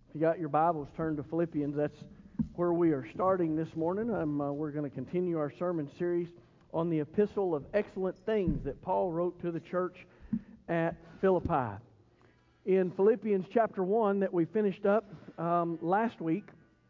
If you got your Bibles, turn to Philippians. That's where we are starting this morning. We're going to continue our sermon series on the epistle of excellent things that Paul wrote to the church at Philippi. In Philippians chapter 1 that we finished up last week,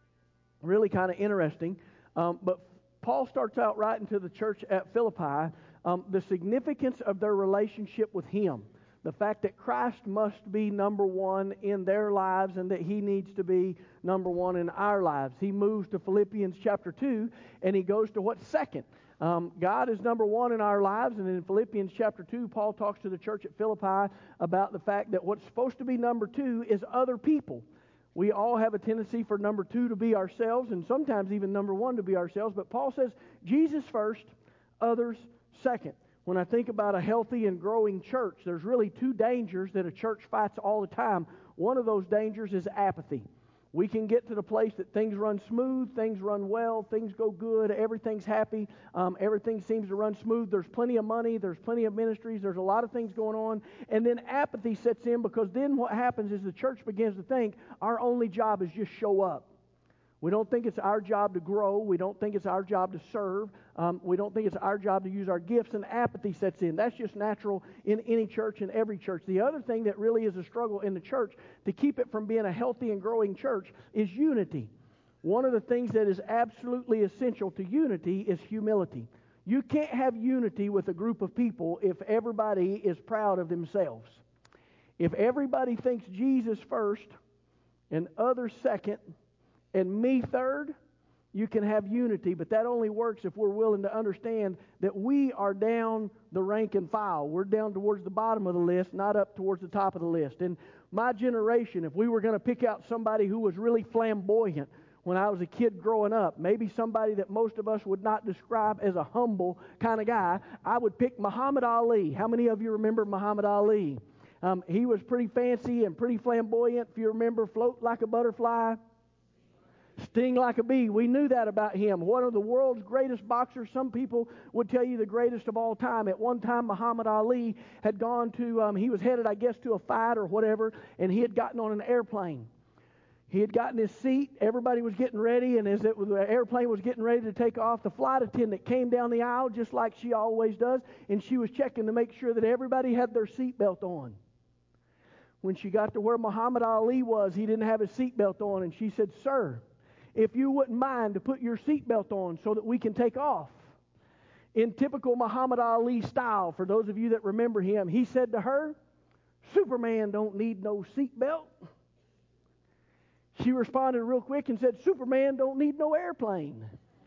really kind of interesting, but Paul starts out writing to the church at Philippi the significance of their relationship with Him. The fact that Christ must be number one in their lives and that He needs to be number one in our lives. He moves to Philippians chapter 2 and he goes to what's second. God is number one in our lives, and in Philippians chapter 2, Paul talks to the church at Philippi about the fact that what's supposed to be number two is other people. We all have a tendency for number two to be ourselves, and sometimes even number one to be ourselves, but Paul says Jesus first, others second. When I think about a healthy and growing church, there's really two dangers that a church fights all the time. One of those dangers is apathy. We can get to the place that things run smooth, things run well, things go good, everything's happy, everything seems to run smooth. There's plenty of money, there's plenty of ministries, there's a lot of things going on. And then apathy sets in, because then what happens is the church begins to think our only job is just show up. We don't think it's our job to grow. We don't think it's our job to serve. We don't think it's our job to use our gifts, and apathy sets in. That's just natural in any church, in every church. The other thing that really is a struggle in the church to keep it from being a healthy and growing church is unity. One of the things that is absolutely essential to unity is humility. You can't have unity with a group of people if everybody is proud of themselves. If everybody thinks Jesus first and others second and me third, you can have unity, but that only works if we're willing to understand that we are down the rank and file. We're down towards the bottom of the list, not up towards the top of the list. In my generation, if we were going to pick out somebody who was really flamboyant when I was a kid growing up, maybe somebody that most of us would not describe as a humble kind of guy, I would pick Muhammad Ali. How many of you remember Muhammad Ali? He was pretty fancy and pretty flamboyant. If you remember, float like a butterfly, sting like a bee. We knew that about him. One of the world's greatest boxers. Some people would tell you the greatest of all time. At one time, Muhammad Ali had gone to, he was headed, I guess, to a fight or whatever, and he had gotten on an airplane. He had gotten his seat. Everybody was getting ready, and as the airplane was getting ready to take off, the flight attendant came down the aisle just like she always does, and she was checking to make sure that everybody had their seatbelt on. When she got to where Muhammad Ali was, he didn't have his seatbelt on, and she said, "Sir, if you wouldn't mind to put your seatbelt on so that we can take off." In typical Muhammad Ali style, for those of you that remember him, he said to her, "Superman don't need no seatbelt." She responded real quick and said, "Superman don't need no airplane."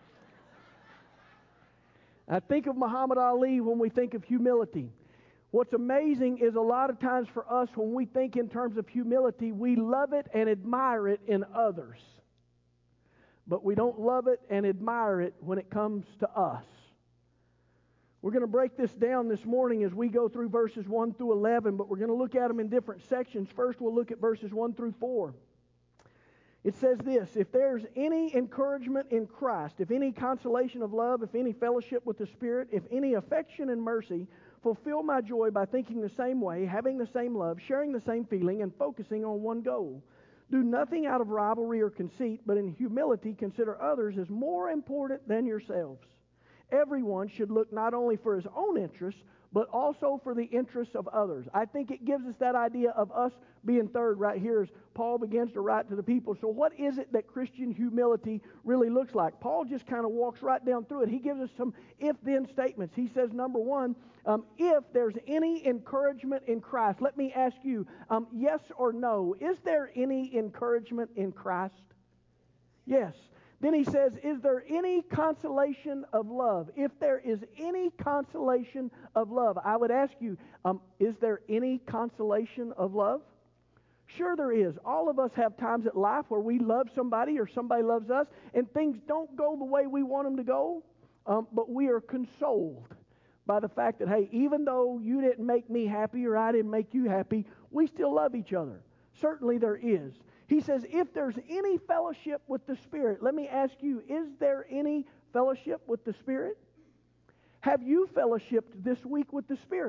I think of Muhammad Ali when we think of humility. What's amazing is a lot of times for us, when we think in terms of humility, we love it and admire it in others. But we don't love it and admire it when it comes to us. We're going to break this down this morning as we go through verses 1 through 11, but we're going to look at them in different sections. First, we'll look at verses 1 through 4. It says this: "If there's any encouragement in Christ, if any consolation of love, if any fellowship with the Spirit, if any affection and mercy, fulfill my joy by thinking the same way, having the same love, sharing the same feeling, and focusing on one goal. Do nothing out of rivalry or conceit, but in humility consider others as more important than yourselves. Everyone should look not only for his own interests, but also for the interests of others." I think it gives us that idea of us being third right here as Paul begins to write to the people. So what is it that Christian humility really looks like? Paul just kind of walks right down through it. He gives us some if-then statements. He says, number one, if there's any encouragement in Christ. Let me ask you, yes or no, is there any encouragement in Christ? Yes. Then he says, is there any consolation of love? If there is any consolation of love, I would ask you, is there any consolation of love? Sure there is. All of us have times in life where we love somebody or somebody loves us, and things don't go the way we want them to go, but we are consoled by the fact that, hey, even though you didn't make me happy or I didn't make you happy, we still love each other. Certainly there is. He says, if there's any fellowship with the Spirit, let me ask you, is there any fellowship with the Spirit? Have you fellowshipped this week with the Spirit?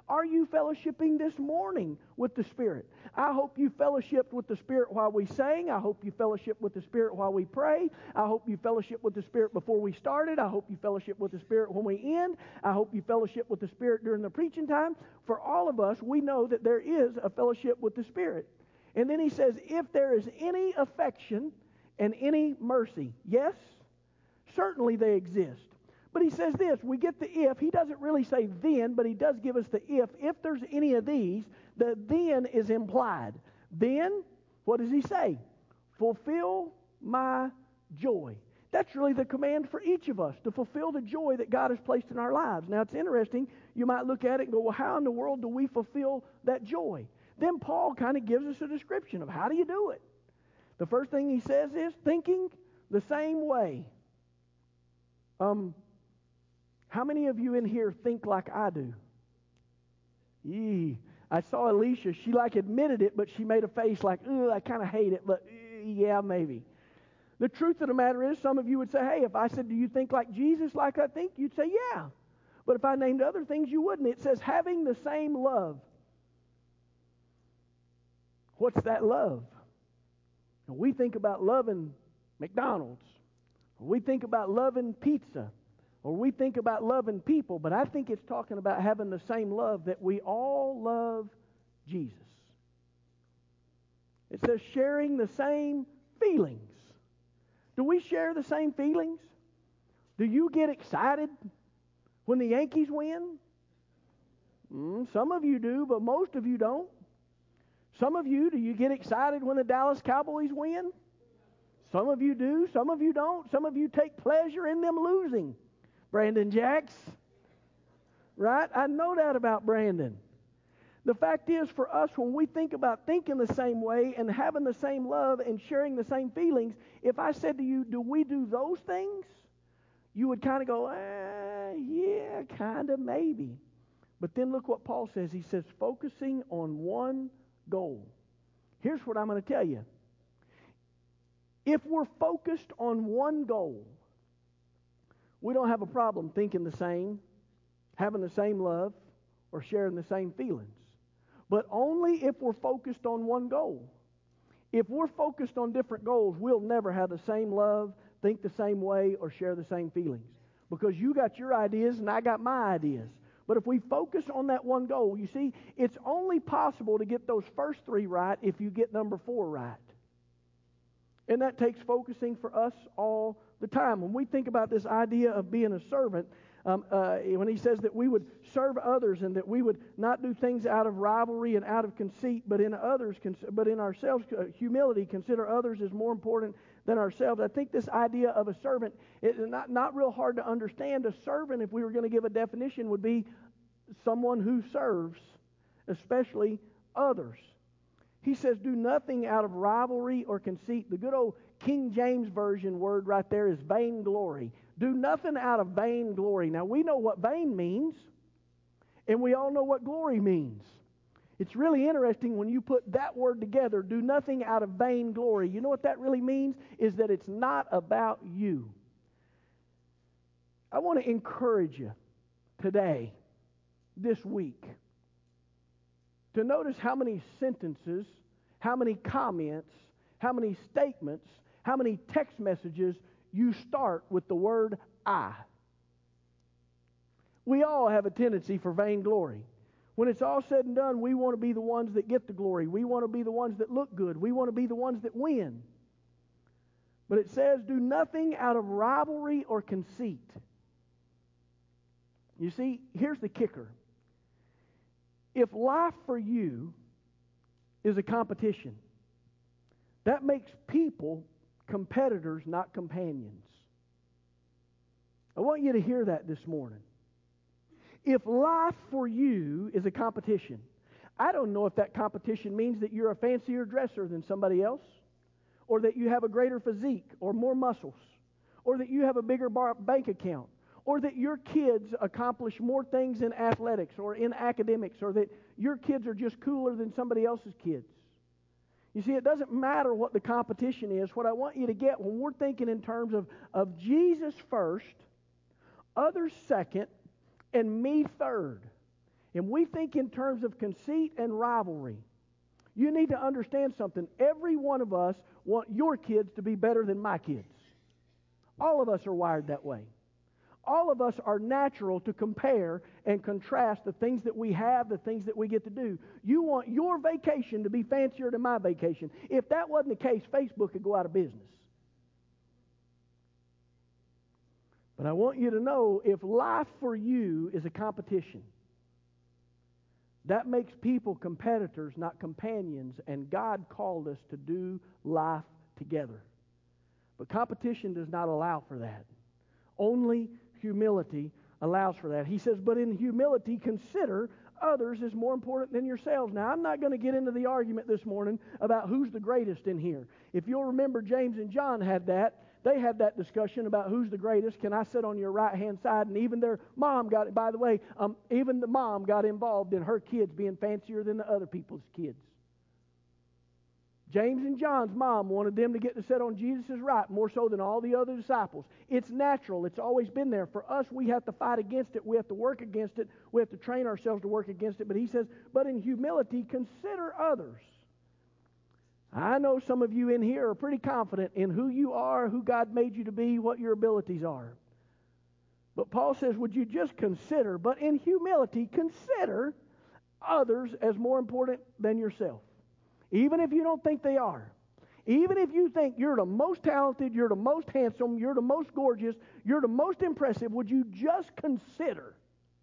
Are you fellowshipping this morning with the Spirit? I hope you fellowshipped with the Spirit while we sang. I hope you fellowship with the Spirit while we pray. I hope you fellowship with the Spirit before we started. I hope you fellowship with the Spirit when we end. I hope you fellowship with the Spirit during the preaching time. For all of us, we know that there is a fellowship with the Spirit. And then he says, if there is any affection and any mercy, yes, certainly they exist. But he says this, we get the if. He doesn't really say then, but he does give us the if. If there's any of these, the then is implied. Then, what does he say? Fulfill my joy. That's really the command for each of us, to fulfill the joy that God has placed in our lives. Now, it's interesting. You might look at it and go, well, how in the world do we fulfill that joy? Then Paul kind of gives us a description of how do you do it. The first thing he says is thinking the same way. How many of you in here think like I do? I saw Alicia. She admitted it, but she made a face like, I kind of hate it, but yeah, maybe. The truth of the matter is, some of you would say, hey, if I said, do you think like Jesus like I think? You'd say, yeah. But if I named other things, you wouldn't. It says having the same love. What's that love? And we think about loving McDonald's. Or we think about loving pizza. Or we think about loving people, but I think it's talking about having the same love that we all love Jesus. It says sharing the same feelings. Do we share the same feelings? Do you get excited when the Yankees win? Some of you do, but most of you don't. Some of you, do you get excited when the Dallas Cowboys win? Some of you do, some of you don't. Some of you take pleasure in them losing. Brandon Jacks, right? I know that about Brandon. The fact is, for us, when we think about thinking the same way and having the same love and sharing the same feelings, if I said to you, do we do those things? You would kind of go, yeah, kind of, maybe. But then look what Paul says. He says, focusing on one goal. Here's what I'm going to tell you. If we're focused on one goal, we don't have a problem thinking the same, having the same love, or sharing the same feelings. But only if we're focused on one goal. If we're focused on different goals, we'll never have the same love, think the same way, or share the same feelings. Because you got your ideas and I got my ideas. But if we focus on that one goal, you see, it's only possible to get those first three right if you get number 4 right. And that takes focusing for us all the time. When we think about this idea of being a servant, when he says that we would serve others and that we would not do things out of rivalry and out of conceit, but in ourselves, humility, consider others as more important than ourselves. I think this idea of a servant is not real hard to understand. A servant, if we were going to give a definition, would be someone who serves, especially others. He says, do nothing out of rivalry or conceit. The good old King James Version word right there is vainglory. Do nothing out of vainglory. Now, we know what vain means, and we all know what glory means. It's really interesting when you put that word together, do nothing out of vainglory. You know what that really means? Is that it's not about you. I want to encourage you today, this week, to notice how many sentences, how many comments, how many statements, how many text messages you start with the word I. We all have a tendency for vainglory. When it's all said and done, we want to be the ones that get the glory. We want to be the ones that look good. We want to be the ones that win. But it says, do nothing out of rivalry or conceit. You see, here's the kicker. If life for you is a competition, that makes people competitors, not companions. I want you to hear that this morning. If life for you is a competition, I don't know if that competition means that you're a fancier dresser than somebody else, or that you have a greater physique or more muscles, or that you have a bigger bank account, or that your kids accomplish more things in athletics or in academics, or that your kids are just cooler than somebody else's kids. You see, it doesn't matter what the competition is. What I want you to get when we're thinking in terms of Jesus first, others second, and me third. and we think in terms of conceit and rivalry, you need to understand something. Every one of us want your kids to be better than my kids. All of us are wired that way. All of us are natural to compare and contrast the things that we have, the things that we get to do. You want your vacation to be fancier than my vacation. If that wasn't the case, Facebook could go out of business. But I want you to know, if life for you is a competition, that makes people competitors, not companions, and God called us to do life together. But competition does not allow for that. Only humility allows for that. He says, but in humility, consider others as more important than yourselves. Now, I'm not going to get into the argument this morning about who's the greatest in here. If you'll remember, James and John had that. They had that discussion about who's the greatest. Can I sit on your right-hand side? And even their mom got it. By the way, even the mom got involved in her kids being fancier than the other people's kids. James and John's mom wanted them to get to sit on Jesus' right more so than all the other disciples. It's natural. It's always been there. For us, we have to fight against it. We have to work against it. We have to train ourselves to work against it. But he says, but in humility, consider others. I know some of you in here are pretty confident in who you are, who God made you to be, what your abilities are. But Paul says, would you just consider, but in humility, consider others as more important than yourself. Even if you don't think they are. Even if you think you're the most talented, you're the most handsome, you're the most gorgeous, you're the most impressive, would you just consider?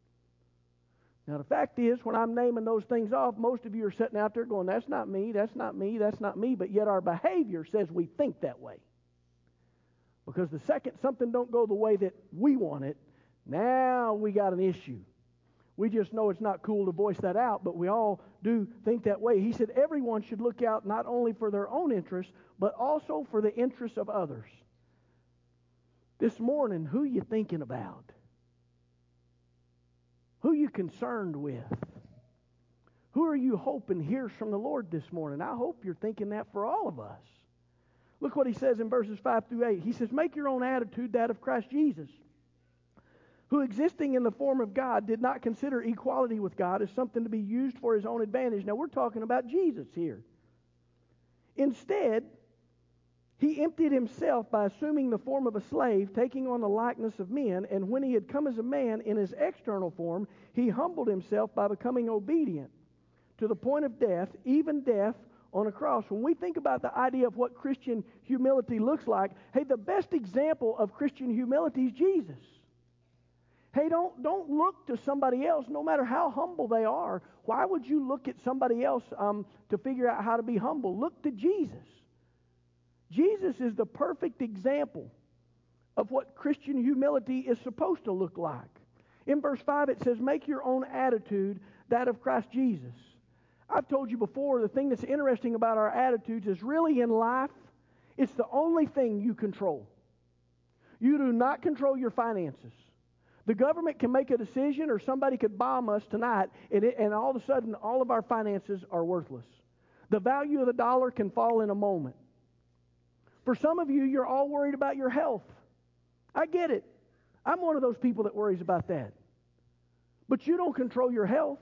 Now, the fact is, when I'm naming those things off, most of you are sitting out there going, that's not me, that's not me, that's not me. But yet our behavior says we think that way. Because the second something don't go the way that we want it, now we got an issue. We just know it's not cool to voice that out, but we all do think that way. He said everyone should look out not only for their own interests, but also for the interests of others. This morning, who are you thinking about? Who are you concerned with? Who are you hoping hears from the Lord this morning? I hope you're thinking that for all of us. Look what he says in verses 5 through 8. He says, make your own attitude that of Christ Jesus, who existing in the form of God did not consider equality with God as something to be used for his own advantage. Now we're talking about Jesus here. Instead, he emptied himself by assuming the form of a slave, taking on the likeness of men, and when he had come as a man in his external form, he humbled himself by becoming obedient to the point of death, even death on a cross. When we think about the idea of what Christian humility looks like, hey, the best example of Christian humility is Jesus. Hey, don't look to somebody else, no matter how humble they are. Why would you look at somebody else to figure out how to be humble? Look to Jesus. Jesus is the perfect example of what Christian humility is supposed to look like. In verse 5 it says, make your own attitude that of Christ Jesus. I've told you before, the thing that's interesting about our attitudes is really in life, it's the only thing you control. You do not control your finances. The government can make a decision, or somebody could bomb us tonight, and all of a sudden, all of our finances are worthless. The value of the dollar can fall in a moment. For some of you, you're all worried about your health. I get it. I'm one of those people that worries about that. But you don't control your health.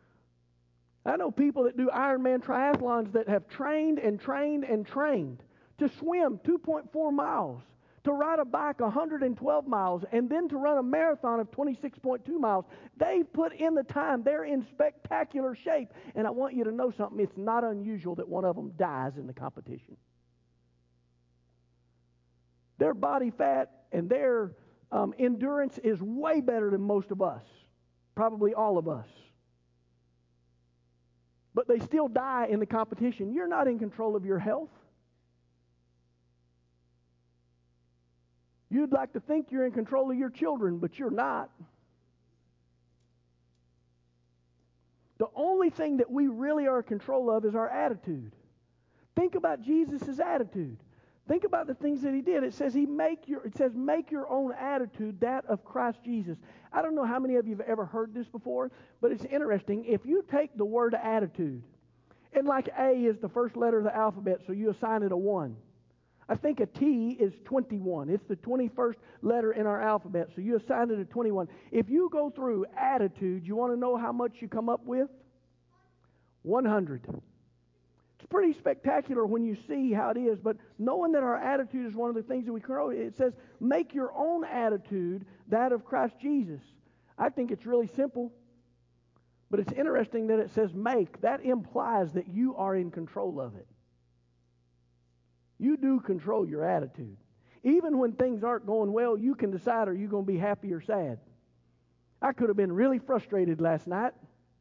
I know people that do Ironman triathlons that have trained and trained and trained to swim 2.4 miles, to ride a bike 112 miles, and then to run a marathon of 26.2 miles. They've put in the time. They're in spectacular shape. And I want you to know something. It's not unusual that one of them dies in the competition. Their body fat and their endurance is way better than most of us, probably all of us. But they still die in the competition. You're not in control of your health. You'd like to think you're in control of your children, but you're not. The only thing that we really are in control of is our attitude. Think about Jesus' attitude. Think about the things that he did. It says make your own attitude that of Christ Jesus. I don't know how many of you have ever heard this before, but it's interesting. If you take the word attitude, and like A is the first letter of the alphabet, so you assign it a 1. I think a T is 21. It's the 21st letter in our alphabet, so you assign it a 21. If you go through attitude, you want to know how much you come up with? 100. It's pretty spectacular when you see how it is, but knowing that our attitude is one of the things that we grow, it says, make your own attitude that of Christ Jesus. I think it's really simple, but it's interesting that it says make. That implies that you are in control of it. You do control your attitude. Even when things aren't going well, you can decide, are you going to be happy or sad? I could have been really frustrated last night,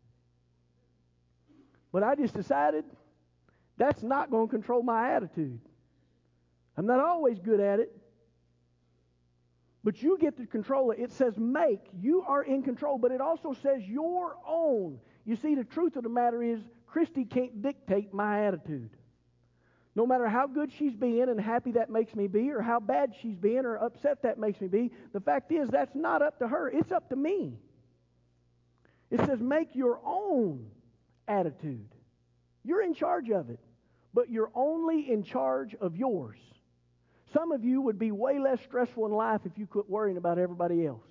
but I just decided that's not going to control my attitude. I'm not always good at it, but you get to control it. It says make. You are in control, but it also says your own. You see, the truth of the matter is, Christy can't dictate my attitude. No matter how good she's being and happy that makes me be, or how bad she's being or upset that makes me be, the fact is that's not up to her. It's up to me. It says make your own attitude. You're in charge of it, but you're only in charge of yours. Some of you would be way less stressful in life if you quit worrying about everybody else.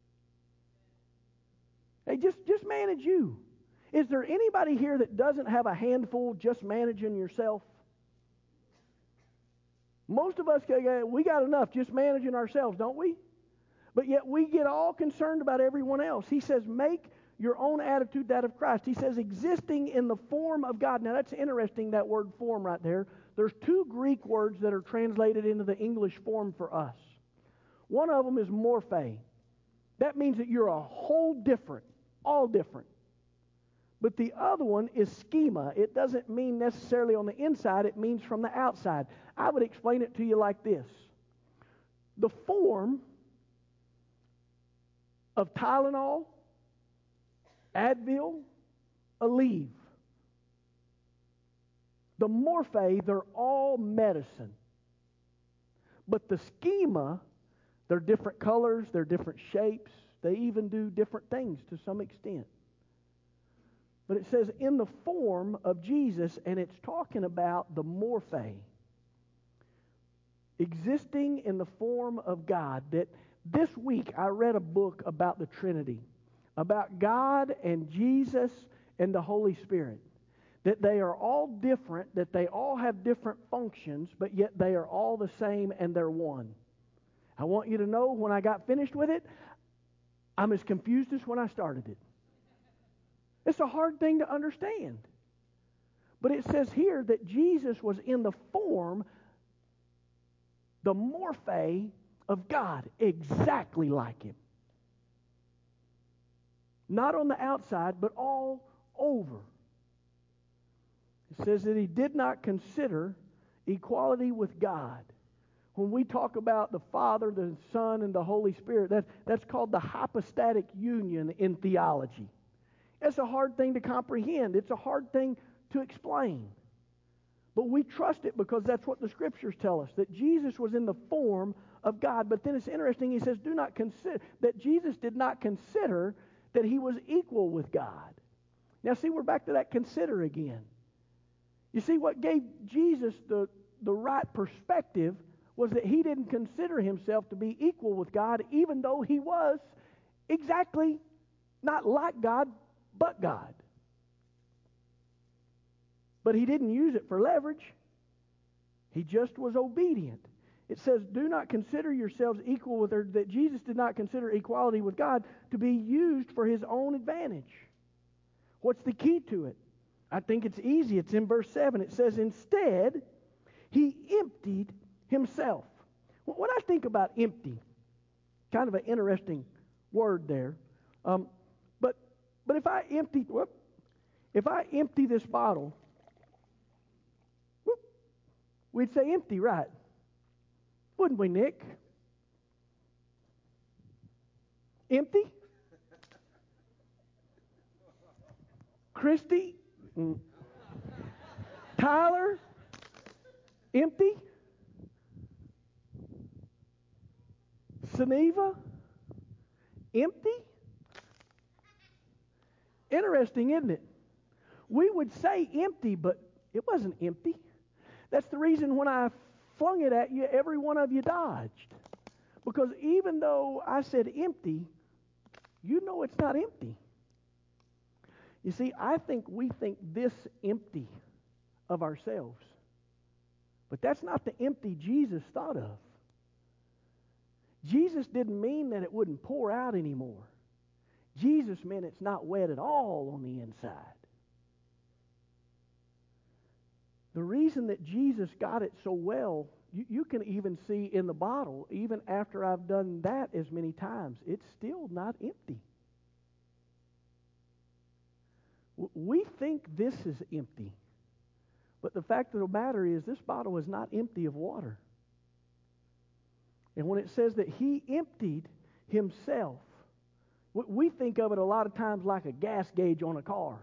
Hey, just manage you. Is there anybody here that doesn't have a handful just managing yourself? Most of us, we got enough just managing ourselves, don't we? But yet we get all concerned about everyone else. He says, make your own attitude that of Christ. He says, existing in the form of God. Now that's interesting, that word form right there. There's two Greek words that are translated into the English form for us. One of them is morphe. That means that you're a whole different, all different. But the other one is schema. It doesn't mean necessarily on the inside, it means from the outside. I would explain it to you like this. The form of Tylenol, Advil, Aleve, the morphe, they're all medicine. But the schema, they're different colors, they're different shapes, they even do different things to some extent. But it says in the form of Jesus, and it's talking about the morphe, existing in the form of God. That this week I read a book about the Trinity, about God and Jesus and the Holy Spirit. That they are all different, that they all have different functions, but yet they are all the same and they're one. I want you to know when I got finished with it, I'm as confused as when I started it. It's a hard thing to understand. But it says here that Jesus was in the form, the morphe of God, exactly like Him. Not on the outside, but all over. It says that He did not consider equality with God. When we talk about the Father, the Son, and the Holy Spirit, that's called the hypostatic union in theology. It's a hard thing to comprehend. It's a hard thing to explain. But we trust it because that's what the Scriptures tell us, that Jesus was in the form of God. But then it's interesting, he says, do not consider, that Jesus did not consider that He was equal with God. Now see, we're back to that consider again. You see, what gave Jesus the right perspective was that He didn't consider Himself to be equal with God, even though He was exactly not like God, but God. But He didn't use it for leverage. He just was obedient. It says, do not consider yourselves equal with her, that Jesus did not consider equality with God to be used for His own advantage. What's the key to it? I think it's easy. It's in verse 7. It says, instead, He emptied Himself. When I think about empty, kind of an interesting word there. But if I empty this bottle, we'd say empty, right? Wouldn't we, Nick? Empty? Christy? Tyler? Empty? Seneva? Empty? Interesting, isn't it? We would say empty, but it wasn't empty. That's the reason when I flung it at you, every one of you dodged. Because even though I said empty, you know it's not empty. You see, I think we think this empty of ourselves. But that's not the empty Jesus thought of. Jesus didn't mean that it wouldn't pour out anymore. Jesus meant it's not wet at all on the inside. The reason that Jesus got it so well, you can even see in the bottle, even after I've done that as many times, it's still not empty. We think this is empty. But the fact of the matter is, this bottle is not empty of water. And when it says that he emptied himself, we think of it a lot of times like a gas gauge on a car.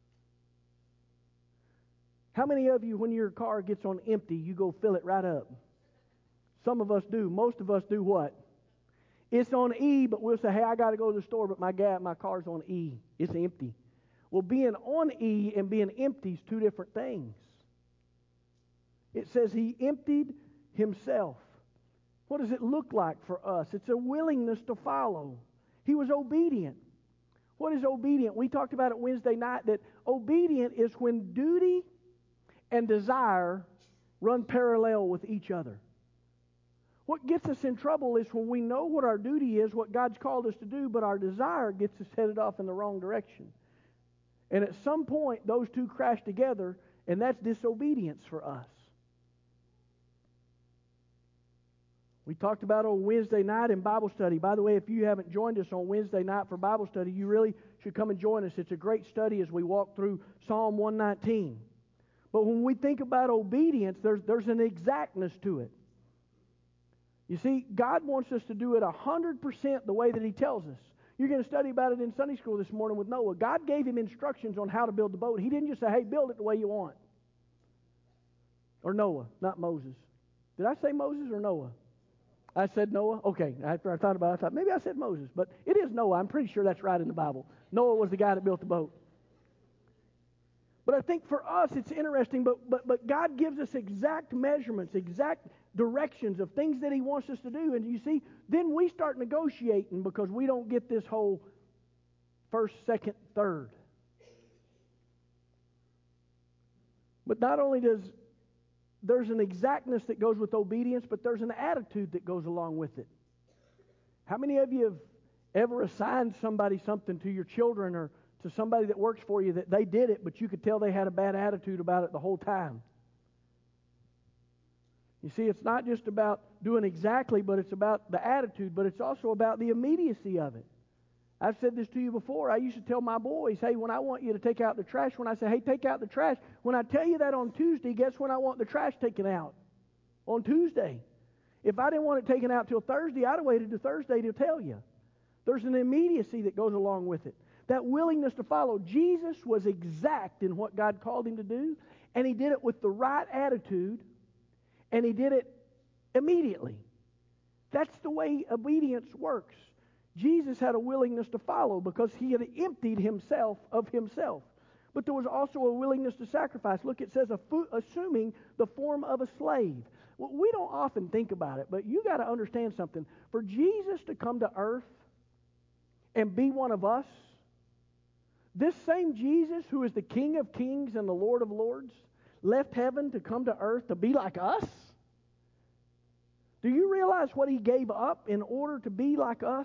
How many of you, when your car gets on empty, you go fill it right up? Some of us do. Most of us do what? It's on E, but we'll say, hey, I got to go to the store, but my car's on E. It's empty. Well, being on E and being empty is two different things. It says he emptied himself. What does it look like for us? It's a willingness to follow. He was obedient. What is obedient? We talked about it Wednesday night, that obedient is when duty and desire run parallel with each other. What gets us in trouble is when we know what our duty is, what God's called us to do, but our desire gets us headed off in the wrong direction. And at some point, those two crash together, and that's disobedience for us. We talked about on Wednesday night in Bible study. By the way, if you haven't joined us on Wednesday night for Bible study, you really should come and join us. It's a great study as we walk through Psalm 119. But when we think about obedience, there's an exactness to it. You see, God wants us to do it 100% the way that He tells us. You're going to study about it in Sunday school this morning with Noah. God gave him instructions on how to build the boat. He didn't just say, hey, build it the way you want. Or Noah, not Moses. Did I say Moses or Noah? I said Noah? Okay, after I thought about it, I thought maybe I said Moses. But it is Noah. I'm pretty sure that's right in the Bible. Noah was the guy that built the boat. But I think for us it's interesting, but God gives us exact measurements, exact directions of things that He wants us to do. And you see, then we start negotiating because we don't get this whole first, second, third. But not only there's an exactness that goes with obedience, but there's an attitude that goes along with it. How many of you have ever assigned somebody something to your children or to somebody that works for you that they did it, but you could tell they had a bad attitude about it the whole time? You see, it's not just about doing exactly, but it's about the attitude, but it's also about the immediacy of it. I've said this to you before. I used to tell my boys, hey, when I want you to take out the trash, when I say, hey, take out the trash, when I tell you that on Tuesday, guess when I want the trash taken out? On Tuesday. If I didn't want it taken out till Thursday, I'd have waited to Thursday to tell you. There's an immediacy that goes along with it. That willingness to follow. Jesus was exact in what God called him to do, and he did it with the right attitude, and he did it immediately. That's the way obedience works. Jesus had a willingness to follow because he had emptied himself of himself. But there was also a willingness to sacrifice. Look, it says assuming the form of a slave. Well, we don't often think about it, but you got to understand something. For Jesus to come to earth and be one of us, this same Jesus who is the King of Kings and the Lord of Lords left heaven to come to earth to be like us? Do you realize what he gave up in order to be like us?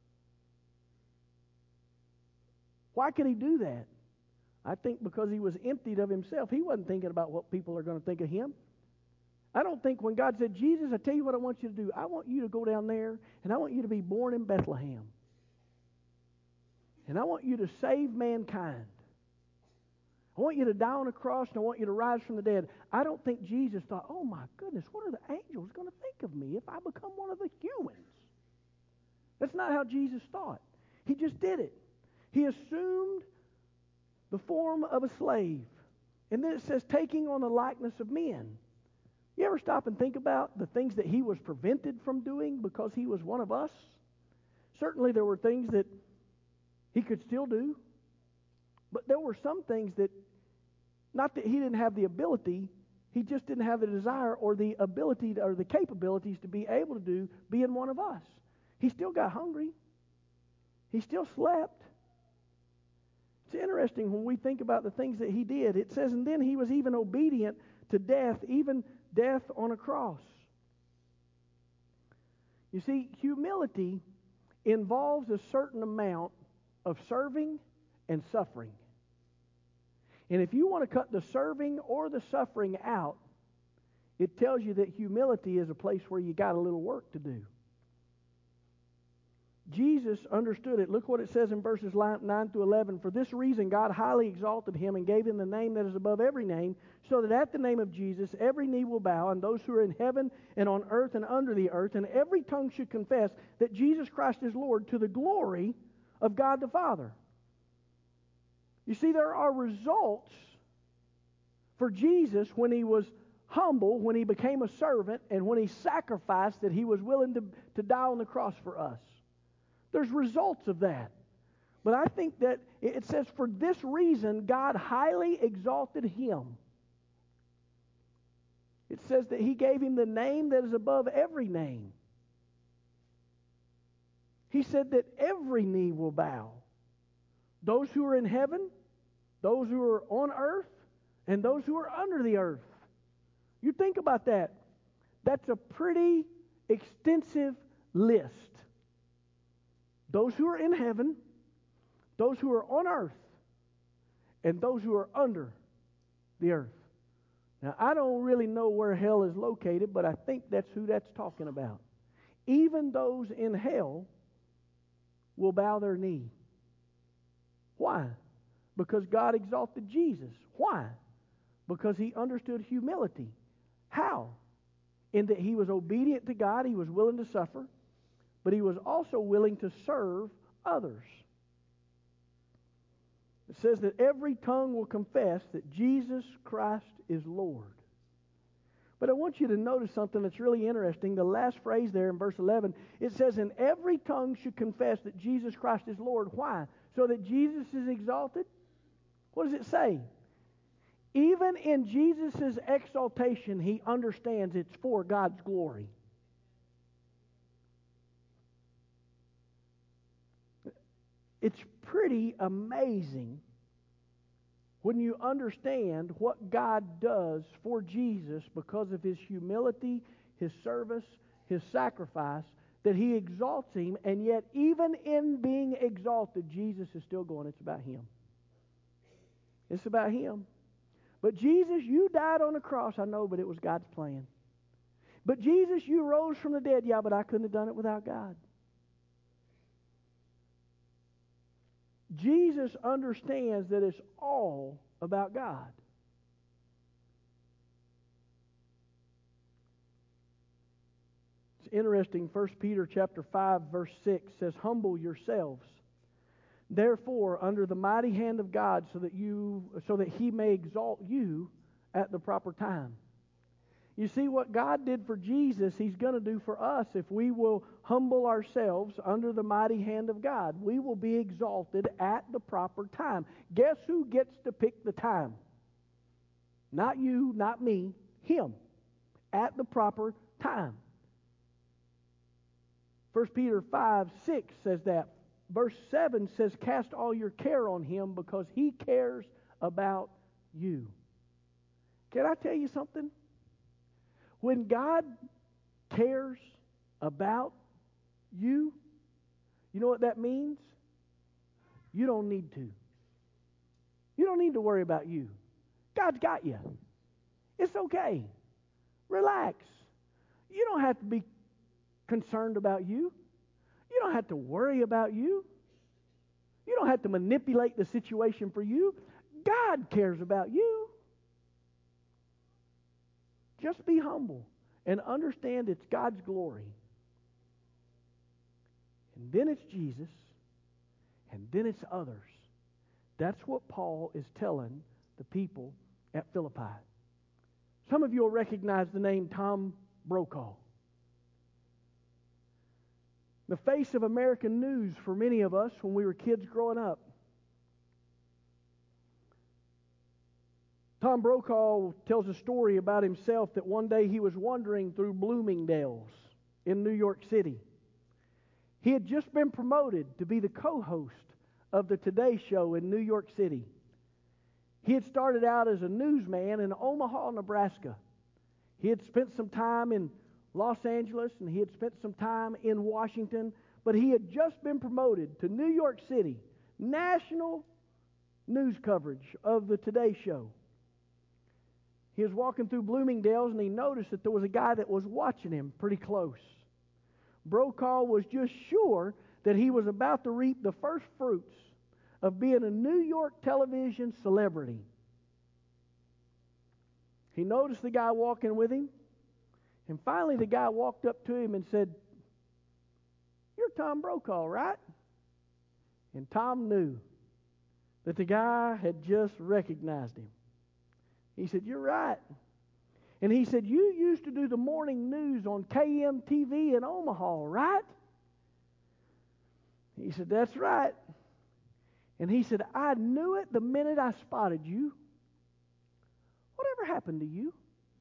Why could he do that? I think because he was emptied of himself. He wasn't thinking about what people are going to think of him. I don't think when God said, Jesus, I tell you what I want you to do. I want you to go down there and I want you to be born in Bethlehem. And I want you to save mankind. I want you to die on a cross and I want you to rise from the dead. I don't think Jesus thought, oh my goodness, what are the angels going to think of me if I become one of the humans? That's not how Jesus thought. He just did it. He assumed the form of a slave. And then it says, taking on the likeness of men. You ever stop and think about the things that he was prevented from doing because he was one of us? Certainly there were things that he could still do. But there were some things that, not that he didn't have the ability, He just didn't have the desire or the ability or the capabilities to be able to do being one of us. He still got hungry. He still slept. It's interesting when we think about the things that he did. It says, and then he was even obedient to death, even death on a cross. You see, humility involves a certain amount of serving and suffering. And if you want to cut the serving or the suffering out, it tells you that humility is a place where you got a little work to do. Jesus understood it. Look what it says in verses 9 through 11. For this reason God highly exalted him and gave him the name that is above every name, so that at the name of Jesus every knee will bow, and those who are in heaven and on earth and under the earth, and every tongue should confess that Jesus Christ is Lord, to the glory of God the Father. You see, there are results for Jesus when he was humble, when he became a servant, and when he sacrificed, that he was willing to die on the cross for us. There's results of that. But I think that it says, for this reason, God highly exalted him. It says that he gave him the name that is above every name. He said that every knee will bow. Those who are in heaven, those who are on earth, and those who are under the earth. You think about that. That's a pretty extensive list. Those who are in heaven, those who are on earth, and those who are under the earth. Now, I don't really know where hell is located, but I think that's who that's talking about. Even those in hell will bow their knee. Why? Because God exalted Jesus. Why? Because he understood humility. How? In that he was obedient to God, he was willing to suffer, but he was also willing to serve others. It says that every tongue will confess that Jesus Christ is Lord. But I want you to notice something that's really interesting. The last phrase there in verse 11, it says, and every tongue should confess that Jesus Christ is Lord. Why? So that Jesus is exalted? What does it say? Even in Jesus' exaltation, he understands it's for God's glory. It's pretty amazing when you understand what God does for Jesus because of his humility, his service, his sacrifice, that he exalts him, and yet even in being exalted, Jesus is still going, it's about him. It's about him. But Jesus, you died on the cross, I know, but it was God's plan. But Jesus, you rose from the dead, yeah, but I couldn't have done it without God. Jesus understands that it's all about God. It's interesting, 1 Peter chapter 5, verse 6 says, humble yourselves, therefore, under the mighty hand of God, so that he may exalt you at the proper time. You see, what God did for Jesus, he's going to do for us if we will humble ourselves under the mighty hand of God. We will be exalted at the proper time. Guess who gets to pick the time? Not you, not me, him. At the proper time. 1 Peter 5:6 says that. Verse 7 says, cast all your care on him because he cares about you. Can I tell you something? When God cares about you, you know what that means? You don't need to. You don't need to worry about you. God's got you. It's okay. Relax. You don't have to be concerned about you. You don't have to worry about you. You don't have to manipulate the situation for you. God cares about you. Just be humble and understand it's God's glory. And then it's Jesus. And then it's others. That's what Paul is telling the people at Philippi. Some of you will recognize the name Tom Brokaw. The face of American news for many of us when we were kids growing up. Tom Brokaw tells a story about himself that one day he was wandering through Bloomingdale's in New York City. He had just been promoted to be the co-host of the Today Show in New York City. He had started out as a newsman in Omaha, Nebraska. He had spent some time in Los Angeles and he had spent some time in Washington, but he had just been promoted to New York City, national news coverage of the Today Show. He was walking through Bloomingdale's and he noticed that there was a guy that was watching him pretty close. Brokaw was just sure that he was about to reap the first fruits of being a New York television celebrity. He noticed the guy walking with him, and finally the guy walked up to him and said, "You're Tom Brokaw, right?" And Tom knew that the guy had just recognized him. He said, "You're right." And he said, "You used to do the morning news on KMTV in Omaha, right?" He said, "That's right." And he said, "I knew it the minute I spotted you. Whatever happened to you?"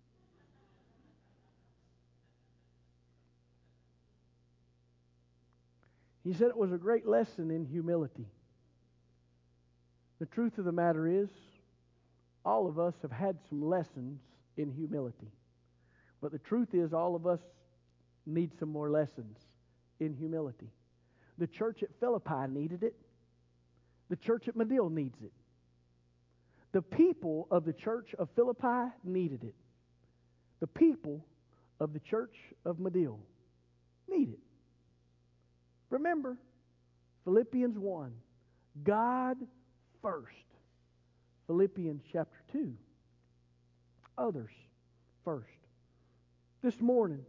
He said it was a great lesson in humility. The truth of the matter is, all of us have had some lessons in humility. But the truth is, all of us need some more lessons in humility. The church at Philippi needed it. The church at Medill needs it. The people of the church of Philippi needed it. The people of the church of Medill need it. Remember, Philippians 1, God first. Philippians chapter 2, others first. This morning,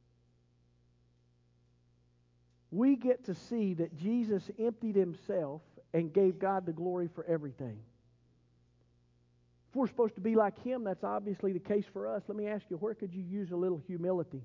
we get to see that Jesus emptied himself and gave God the glory for everything. If we're supposed to be like him, that's obviously the case for us. Let me ask you, where could you use a little humility?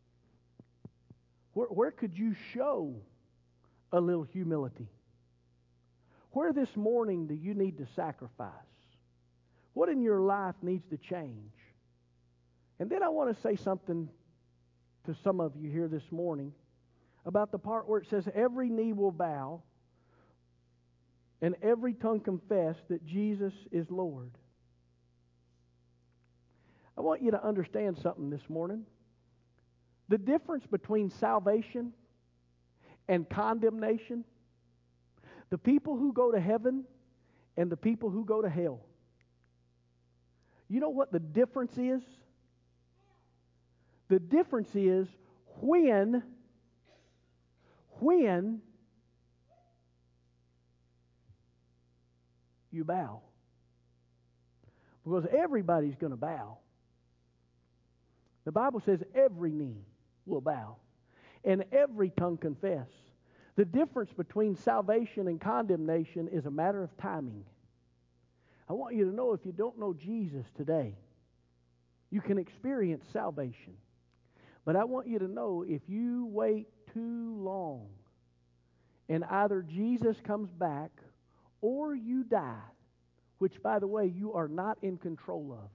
Where could you show a little humility? Where this morning do you need to sacrifice? What in your life needs to change? And then I want to say something to some of you here this morning about the part where it says every knee will bow and every tongue confess that Jesus is Lord. I want you to understand something this morning. The difference between salvation and condemnation, the people who go to heaven and the people who go to hell. You know what the difference is? The difference is when you bow. Because everybody's going to bow. The Bible says every knee will bow and every tongue confess. The difference between salvation and condemnation is a matter of timing. I want you to know, if you don't know Jesus today, you can experience salvation. But I want you to know, if you wait too long and either Jesus comes back or you die, which, by the way, you are not in control of,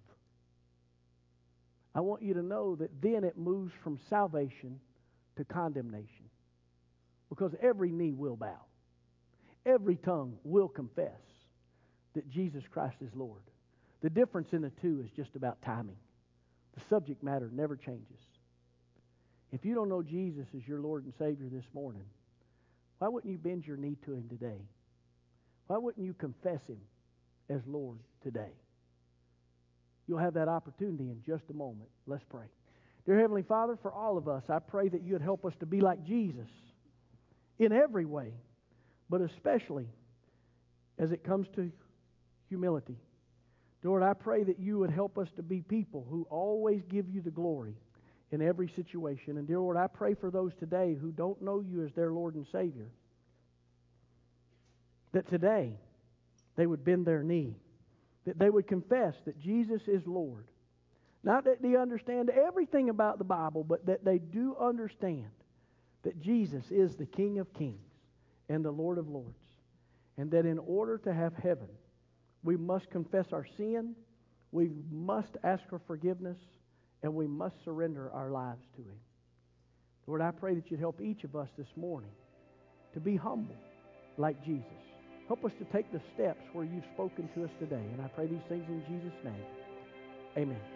I want you to know that then it moves from salvation to condemnation. Because every knee will bow. Every tongue will confess that Jesus Christ is Lord. The difference in the two is just about timing. The subject matter never changes. If you don't know Jesus as your Lord and Savior this morning, why wouldn't you bend your knee to him today? Why wouldn't you confess him as Lord today? You'll have that opportunity in just a moment. Let's pray. Dear Heavenly Father, for all of us, I pray that you would help us to be like Jesus in every way, but especially as it comes to humility. Lord, I pray that you would help us to be people who always give you the glory in every situation. And dear Lord, I pray for those today who don't know you as their Lord and Savior, that today they would bend their knee, that they would confess that Jesus is Lord. Not that they understand everything about the Bible, but that they do understand that Jesus is the King of Kings and the Lord of Lords. And that in order to have heaven, we must confess our sin, We must ask for forgiveness, and we must surrender our lives to Him. Lord, I pray that you'd help each of us this morning to be humble like Jesus. Help us to take the steps where you've spoken to us today. And I pray these things in Jesus' name. Amen.